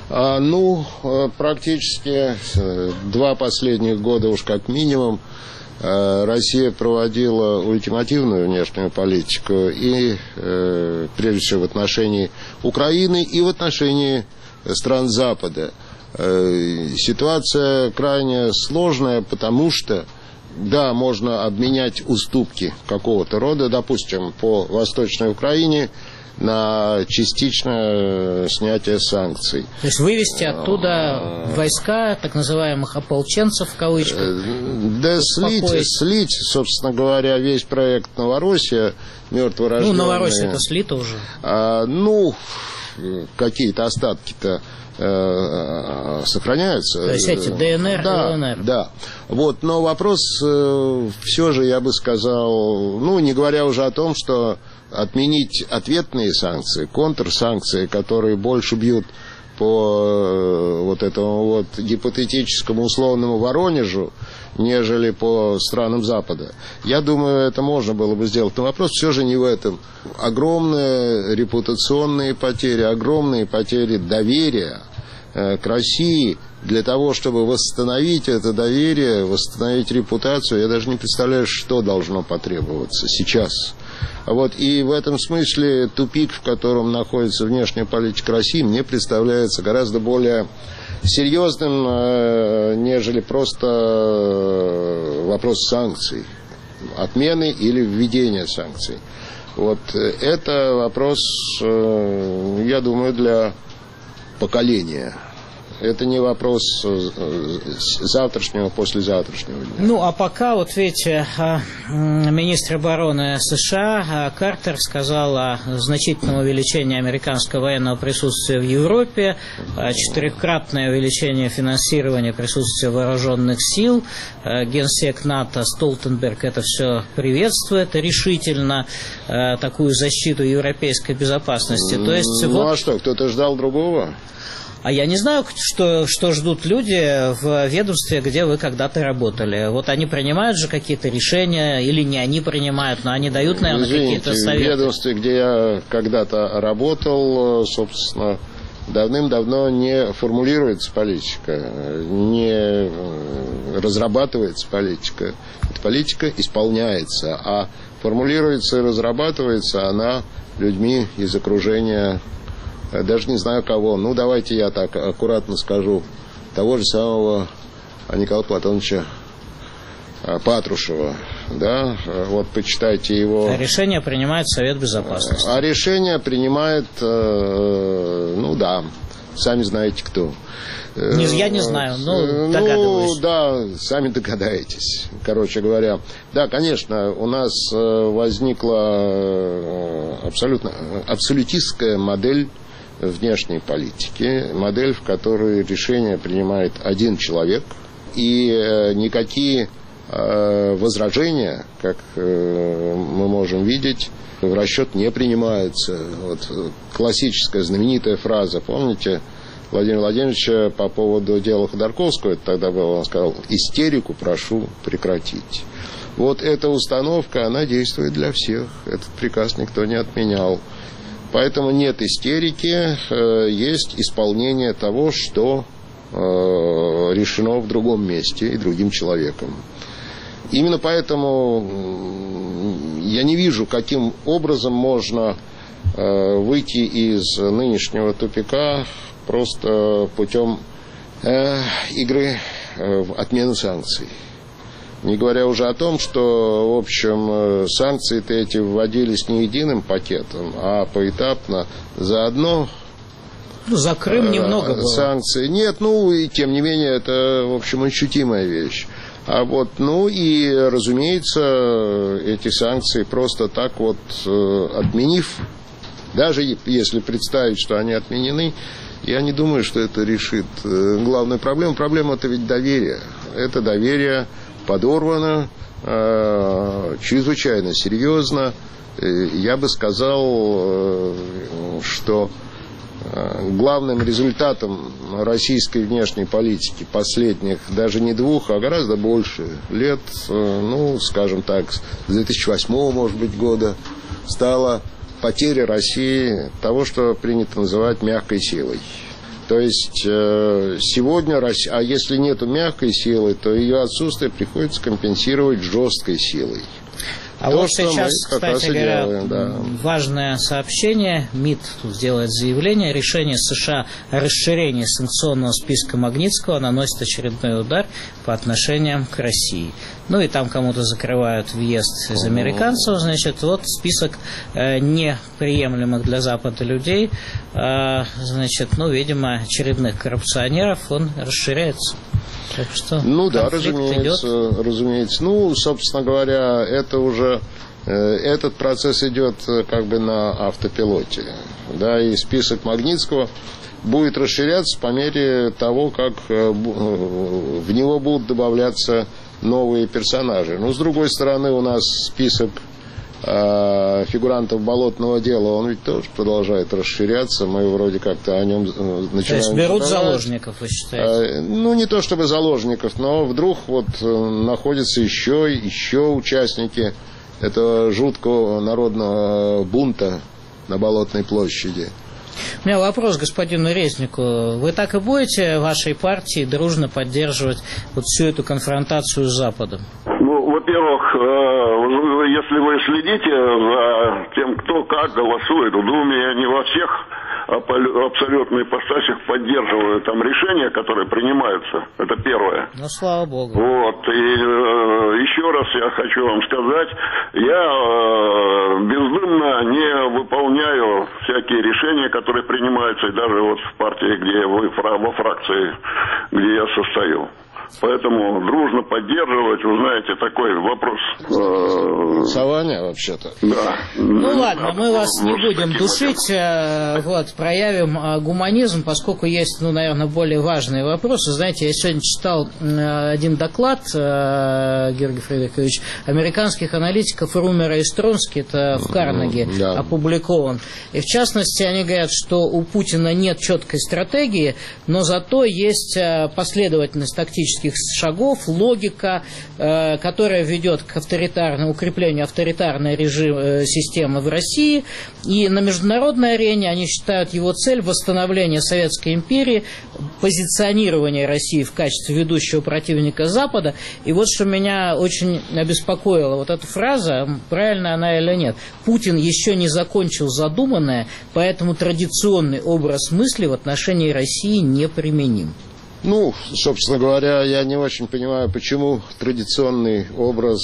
C: Практически 2 последних года уж как минимум Россия проводила ультимативную внешнюю политику и, прежде всего, в отношении Украины и в отношении стран Запада. Ситуация крайне сложная, потому что, да, можно обменять уступки какого-то рода, допустим, по Восточной Украине на частичное снятие санкций.
B: То есть вывести оттуда войска, так называемых ополченцев в кавычках?
C: Да, слить, собственно говоря, весь проект «Новороссия», мертворожденная.
B: Ну, Новороссия-то слита уже.
C: Какие-то остатки-то сохраняются.
B: То есть эти ДНР,
C: да,
B: ЛНР.
C: Да. Вот, но вопрос все же, я бы сказал, не говоря уже о том, что отменить ответные санкции, контрсанкции, которые больше бьют по вот этому вот гипотетическому условному Воронежу, нежели по странам Запада. Я думаю, это можно было бы сделать. Но вопрос все же не в этом. Огромные репутационные потери, огромные потери доверия к России. Для того, чтобы восстановить это доверие, восстановить репутацию, я даже не представляю, что должно потребоваться сейчас. Вот, и в этом смысле тупик, в котором находится внешняя политика России, мне представляется гораздо более серьезным, нежели просто вопрос санкций, отмены или введения санкций. Вот это вопрос, я думаю, для поколения. Это не вопрос завтрашнего, послезавтрашнего дня.
B: А пока, вот видите, министр обороны США Картер сказал о значительном увеличении американского военного присутствия в Европе, 4-кратное увеличение финансирования присутствия вооруженных сил. Генсек НАТО Столтенберг это все приветствует решительно, такую защиту европейской безопасности. То есть,
C: а что, кто-то ждал другого?
B: А я не знаю, что ждут люди в ведомстве, где вы когда-то работали. Вот они принимают же какие-то решения, или не они принимают, но они дают, наверное, какие-то советы.
C: В ведомстве, где я когда-то работал, собственно, давным-давно не формулируется политика, не разрабатывается политика. Эта политика исполняется, а формулируется и разрабатывается она людьми из окружения. Даже не знаю кого. Давайте я так аккуратно скажу. Того же самого Николая Платоновича Патрушева. Да? Вот почитайте его.
B: А решение принимает Совет Безопасности.
C: А решение принимает, сами знаете кто.
B: Я не знаю, но догадываюсь.
C: Да, сами догадаетесь, короче говоря. Да, конечно, у нас возникла абсолютистская модель внешней политики, модель, в которой решение принимает один человек, и никакие возражения, как мы можем видеть, в расчет не принимаются. Вот классическая знаменитая фраза, помните, Владимира Владимировича по поводу дела Ходорковского, это тогда было, он сказал: истерику прошу прекратить. Вот эта установка, она действует для всех. Этот приказ никто не отменял. Поэтому нет истерики, есть исполнение того, что решено в другом месте и другим человеком. Именно поэтому я не вижу, каким образом можно выйти из нынешнего тупика просто путем игры в отмену санкций. Не говоря уже о том, что, в общем, санкции-то эти вводились не единым пакетом, а поэтапно заодно.
B: За Крым немного было.
C: Санкции. Нет, и тем не менее, это, в общем, ощутимая вещь. А вот, и, разумеется, эти санкции просто так вот отменив, даже если представить, что они отменены, я не думаю, что это решит главную проблему. Проблема-то ведь доверие. Это доверие подорвано чрезвычайно серьезно. Я бы сказал, что главным результатом российской внешней политики последних даже не 2, а гораздо больше лет, скажем так, с 2008, может быть, года, стала потеря России того, что принято называть мягкой силой. То есть сегодня, а если нету мягкой силы, то ее отсутствие приходится компенсировать жесткой силой.
B: А вот сейчас, кстати говоря, важное сообщение. МИД тут делает заявление. Решение США о расширении санкционного списка Магнитского наносит очередной удар по отношениям к России. Ну и там кому-то закрывают въезд из американцев. Значит, вот список неприемлемых для Запада людей. Значит, ну, видимо, очередных коррупционеров, он расширяется. Так что
C: разумеется. Ну, собственно говоря, это уже этот процесс идет как бы на автопилоте. Да, и список Магнитского будет расширяться по мере того, как в него будут добавляться новые персонажи. Но, с другой стороны, у нас список фигурантов болотного дела, он ведь тоже продолжает расширяться. Мы вроде как-то о нем начинаем. То есть
B: берут заложников, вы считаете?
C: Ну, не то чтобы заложников, но вдруг вот находятся еще участники этого жуткого народного бунта на Болотной площади.
B: У меня вопрос к господину Резнику. Вы так и будете вашей партии дружно поддерживать вот всю эту конфронтацию с Западом?
D: Ну, во-первых, если вы следите за тем, кто как голосует в Думе, я не во всех абсолютно ипостасях поддерживаю там решения, которые принимаются. Это первое.
B: Ну, слава богу.
D: Вот. И еще раз я хочу вам сказать, я бездумно не выполняю всякие решения, которые принимаются, и даже вот в партии, где вы, во фракции, где я состою. Поэтому дружно поддерживать, вы знаете, такой вопрос.
C: Голосование вообще-то.
D: Да.
B: Ну ладно, мы вас не будем душить, вот, проявим гуманизм, поскольку есть, ну, наверное, более важные вопросы. Знаете, я сегодня читал один доклад, Георгий Фредерикович, американских аналитиков Румера и Стронски, это в Карнеге опубликован. И в частности, они говорят, что у Путина нет четкой стратегии, но зато есть последовательность тактических шагов, логика, которая ведет к укреплению авторитарной системы в России. И на международной арене они считают его цель восстановление Советской империи, позиционирование России в качестве ведущего противника Запада. И вот что меня очень обеспокоило, вот эта фраза, правильно она или нет. Путин еще не закончил задуманное, поэтому традиционный образ мысли в отношении России неприменим.
C: Ну, собственно говоря, я не очень понимаю, почему традиционный образ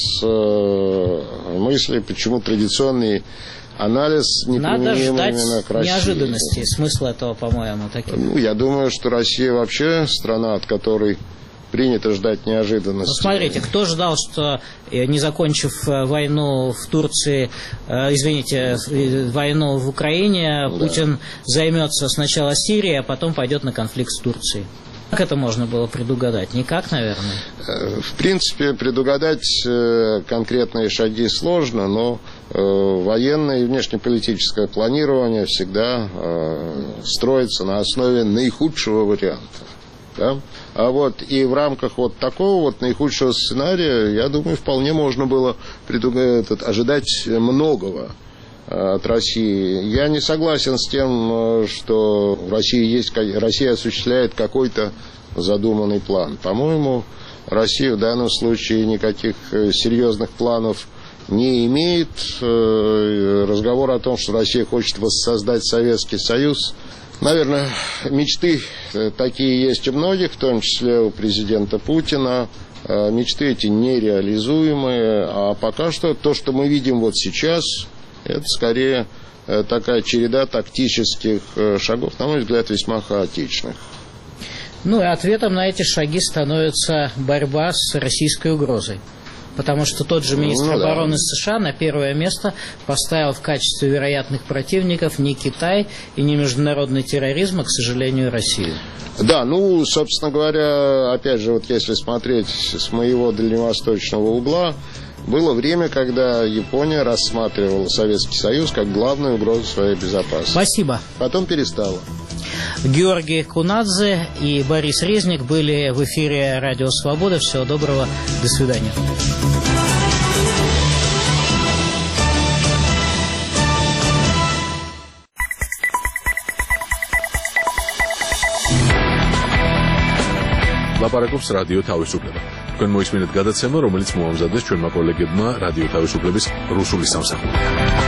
C: мысли, почему традиционный анализ неприменим именно к России.
B: Надо ждать неожиданности, смысл этого, по-моему, таким.
C: Ну, я думаю, что Россия вообще страна, от которой принято ждать неожиданности.
B: Ну, смотрите, кто ждал, что, не закончив войну в Турции, войну в Украине, Путин займется сначала Сирией, а потом пойдет на конфликт с Турцией? Как это можно было предугадать? Никак, наверное.
C: В принципе, предугадать конкретные шаги сложно, но военное и внешнеполитическое планирование всегда строится на основе наихудшего варианта. Да? А вот и в рамках вот такого вот наихудшего сценария, я думаю, вполне можно было ожидать многого от России. Я не согласен с тем, что в России Россия осуществляет какой-то задуманный план. По-моему, Россия в данном случае никаких серьезных планов не имеет. Разговор о том, что Россия хочет воссоздать Советский Союз, наверное, мечты такие есть у многих, в том числе у президента Путина. Мечты эти нереализуемые, а пока что то, что мы видим вот сейчас, это скорее такая череда тактических шагов, на мой взгляд, весьма хаотичных.
B: Ну и ответом на эти шаги становится борьба с российской угрозой. Потому что тот же министр обороны США на первое место поставил в качестве вероятных противников не Китай и не международный терроризм, а, к сожалению, Россию.
C: Да, ну, собственно говоря, опять же, вот если смотреть с моего дальневосточного угла, было время, когда Япония рассматривала Советский Союз как главную угрозу своей безопасности.
B: Спасибо.
C: Потом перестала.
B: Георгий Кунадзе и Борис Резник были в эфире «Радио Свобода». Всего доброго. До свидания.
A: ლაპარაკობს რადიო თავისუფლება. თქვენ მოისმინეთ გადაცემა, რომელიც მოამზადეს ჩვენმა კოლეგებმა რადიო თავისუფლების რუსული სამსახური.